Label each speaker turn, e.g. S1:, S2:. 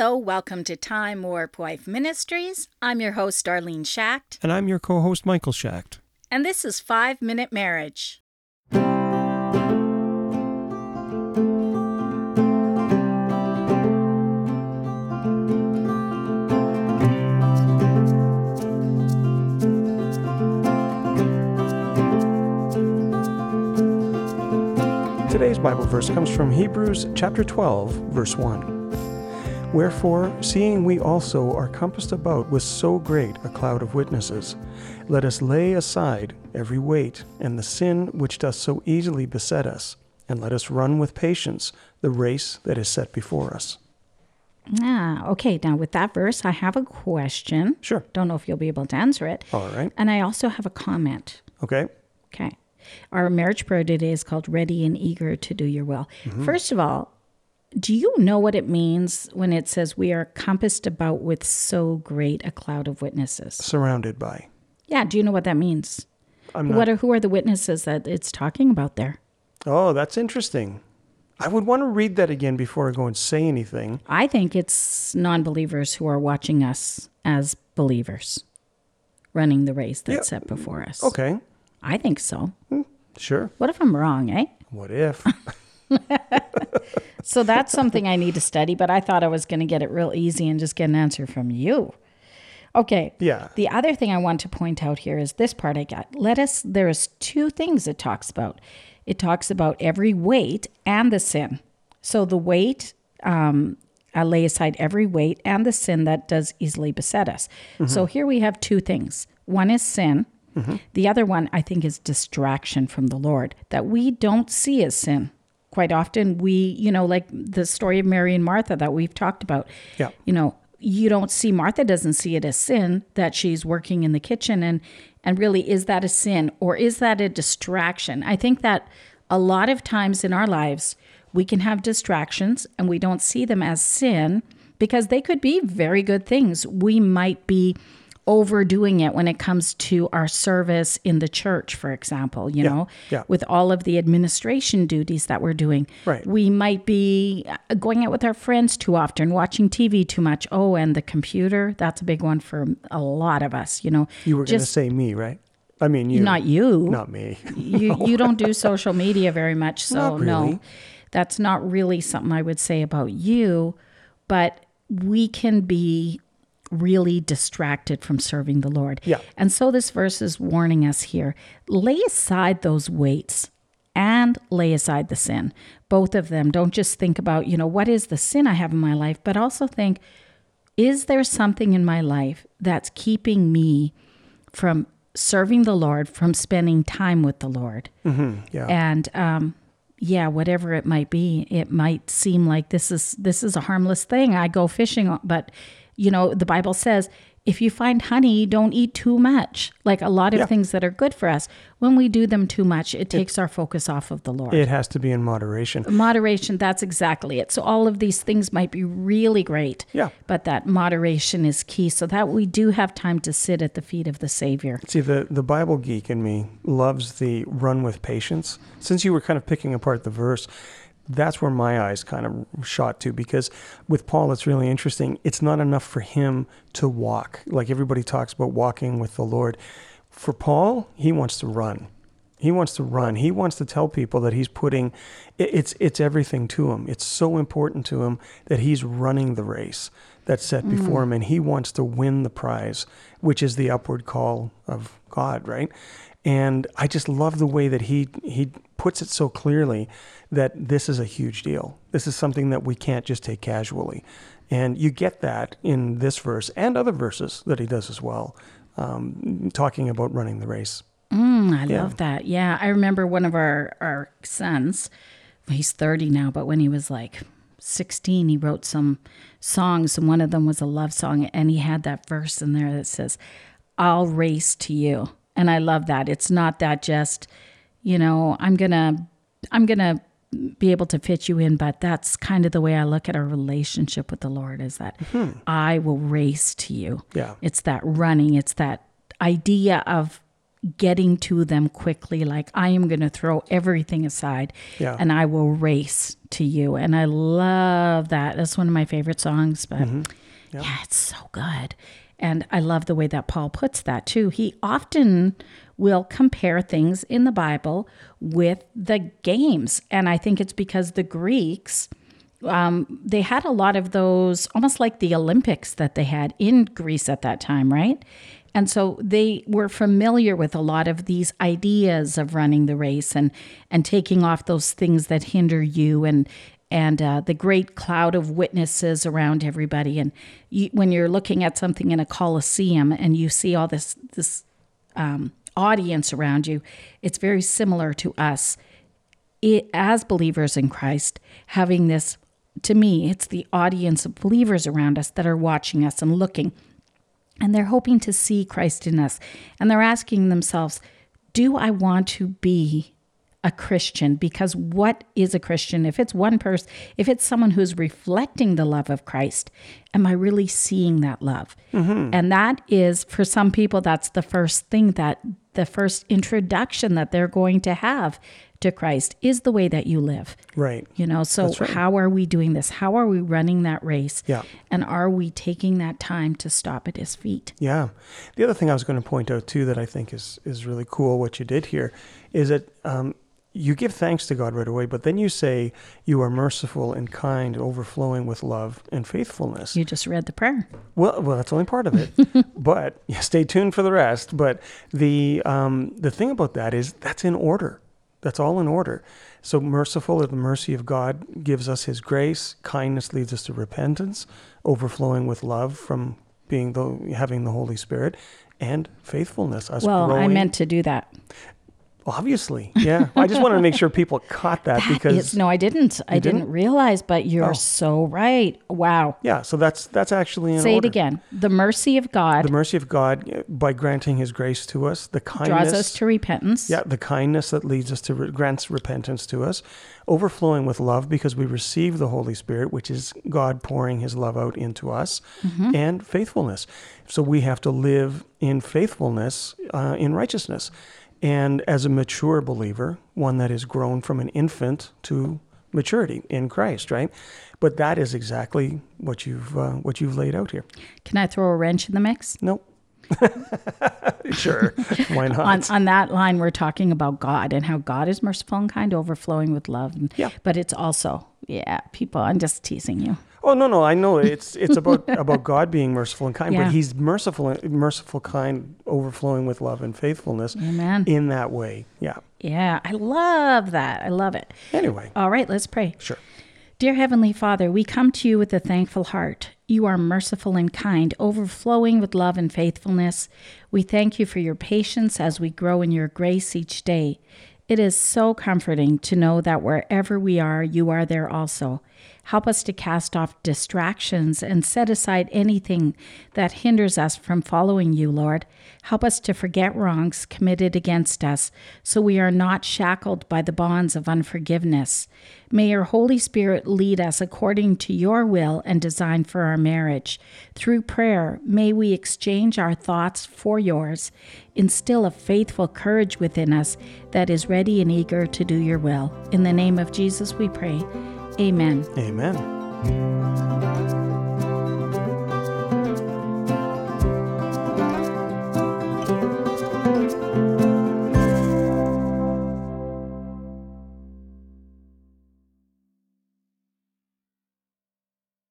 S1: Hello, welcome to Time Warp Wife Ministries. I'm your host, Darlene Schacht.
S2: And I'm your co-host, Michael Schacht.
S1: And this is 5 Minute Marriage.
S2: Today's Bible verse comes from Hebrews chapter 12, verse 1. Wherefore, seeing we also are compassed about with so great a cloud of witnesses, let us lay aside every weight and the sin which doth so easily beset us, and let us run with patience the race that is set before us.
S1: Okay. Now with that verse, I have a question.
S2: Sure.
S1: Don't know if you'll be able to answer it.
S2: All right.
S1: And I also have a comment.
S2: Okay.
S1: Okay. Our marriage prayer today is called Ready and Eager to Do Your Will. Mm-hmm. First of all, do you know what it means when it says we are compassed about with so great a cloud of witnesses?
S2: Surrounded by.
S1: Yeah. Do you know what that means? Who are the witnesses that it's talking about there?
S2: Oh, that's interesting. I would want to read that again before I go and say anything.
S1: I think it's non-believers who are watching us as believers, running the race that's set before us.
S2: Okay.
S1: I think so.
S2: Sure.
S1: What if I'm wrong, eh?
S2: What if?
S1: So that's something I need to study, but I thought I was going to get it real easy and just get an answer from you. Okay.
S2: Yeah.
S1: The other thing I want to point out here is this part I got. There's two things it talks about. It talks about every weight and the sin. So the weight, I lay aside every weight and the sin that does easily beset us. Mm-hmm. So here we have two things. One is sin. Mm-hmm. The other one, I think, is distraction from the Lord that we don't see as sin. Quite often like the story of Mary and Martha that we've talked about.
S2: Yeah.
S1: You don't see, Martha doesn't see it as sin that she's working in the kitchen. And really, is that a sin or is that a distraction? I think that a lot of times in our lives, we can have distractions and we don't see them as sin because they could be very good things. We might be overdoing it when it comes to our service in the church, for example, with all of the administration duties that we're doing.
S2: Right.
S1: We might be going out with our friends too often, watching TV too much. Oh, and the computer, that's a big one for a lot of us,
S2: You were going to say me, right? I mean, you.
S1: Not you.
S2: Not me.
S1: You don't do social media very much, so
S2: not really.
S1: No, that's not really something I would say about you, but we can be really distracted from serving the Lord.
S2: Yeah.
S1: And so this verse is warning us here. Lay aside those weights and lay aside the sin. Both of them. Don't just think about, what is the sin I have in my life, but also think, is there something in my life that's keeping me from serving the Lord, from spending time with the Lord?
S2: Mm-hmm. Yeah.
S1: And whatever it might be, it might seem like this is a harmless thing. I go fishing, but the Bible says, if you find honey, don't eat too much. Like a lot of things that are good for us. When we do them too much, it takes our focus off of the Lord.
S2: It has to be in moderation.
S1: Moderation, that's exactly it. So all of these things might be really great, but that moderation is key so that we do have time to sit at the feet of the Savior.
S2: See, the Bible geek in me loves the run with patience. Since you were kind of picking apart the verse, that's where my eyes kind of shot to, because with Paul, it's really interesting. It's not enough for him to walk. Like everybody talks about walking with the Lord. For Paul, he wants to run. He wants to run. He wants to tell people that he's putting, it's everything to him. It's so important to him that he's running the race that's set before him, and he wants to win the prize, which is the upward call of God, right? And I just love the way that he puts it so clearly that this is a huge deal. This is something that we can't just take casually. And you get that in this verse and other verses that he does as well, talking about running the race.
S1: I love that. Yeah, I remember one of our sons, he's 30 now, but when he was like 16, he wrote some songs, and one of them was a love song, and he had that verse in there that says, I'll race to you. And I love that. It's not that just, I'm going to be able to fit you in, but that's kind of the way I look at our relationship with the Lord, is that I will race to you.
S2: Yeah.
S1: It's that running. It's that idea of getting to them quickly. Like, I am going to throw everything aside
S2: Yeah.
S1: and I will race to you. And I love that. That's one of my favorite songs, but yeah, it's so good. And I love the way that Paul puts that too. He often will compare things in the Bible with the games. And I think it's because the Greeks, they had a lot of those, almost like the Olympics that they had in Greece at that time, right? And so they were familiar with a lot of these ideas of running the race and taking off those things that hinder you and the great cloud of witnesses around everybody. And when you're looking at something in a coliseum and you see all this audience around you, it's very similar to us as believers in Christ, having this. To me, it's the audience of believers around us that are watching us and looking, and they're hoping to see Christ in us. And they're asking themselves, do I want to be a Christian? Because what is a Christian? If it's one person, if it's someone who's reflecting the love of Christ, am I really seeing that love? And that is, for some people, that's the first thing, that the first introduction that they're going to have to Christ is the way that you live.
S2: Right.
S1: So
S2: That's right.
S1: How are we doing this? How are we running that race?
S2: Yeah.
S1: And are we taking that time to stop at his feet?
S2: Yeah. The other thing I was going to point out too that I think is really cool what you did here is that you give thanks to God right away, but then you say you are merciful and kind, overflowing with love and faithfulness.
S1: You just read the prayer.
S2: Well, that's only part of it, but stay tuned for the rest. But the thing about that is that's in order. That's all in order. So merciful, the mercy of God gives us his grace. Kindness leads us to repentance, overflowing with love from having the Holy Spirit, and faithfulness. Us
S1: Well,
S2: growing.
S1: I meant to do that.
S2: Obviously, yeah. I just wanted to make sure people caught that because
S1: No, I didn't. I didn't realize, but you're so right. Wow.
S2: yeah. So that's actually in
S1: Say
S2: order.
S1: it again. The mercy of God
S2: The mercy of God by granting his grace to us, the kindness
S1: draws us to repentance.
S2: Yeah, the kindness that leads us to grants repentance to us, overflowing with love because we receive the Holy Spirit, which is God pouring his love out into us, and faithfulness. So we have to live in faithfulness, in righteousness. And as a mature believer, one that has grown from an infant to maturity in Christ, right? But that is exactly what you've laid out here.
S1: Can I throw a wrench in the mix?
S2: Nope. Sure. Why not?
S1: On that line, we're talking about God and how God is merciful and kind, overflowing with love.
S2: Yeah.
S1: But it's also, people, I'm just teasing you.
S2: Oh, no, I know it's about God being merciful and kind,
S1: Yeah.
S2: but he's merciful, kind, overflowing with love and faithfulness.
S1: Amen.
S2: In that way. Yeah.
S1: Yeah, I love that. I love it.
S2: Anyway.
S1: All right, let's pray.
S2: Sure.
S1: Dear Heavenly Father, we come to you with a thankful heart. You are merciful and kind, overflowing with love and faithfulness. We thank you for your patience as we grow in your grace each day. It is so comforting to know that wherever we are, you are there also. Help us to cast off distractions and set aside anything that hinders us from following you, Lord. Help us to forget wrongs committed against us so we are not shackled by the bonds of unforgiveness. May your Holy Spirit lead us according to your will and design for our marriage. Through prayer, may we exchange our thoughts for yours. Instill a faithful courage within us that is ready and eager to do your will. In the name of Jesus we pray. Amen.
S2: Amen.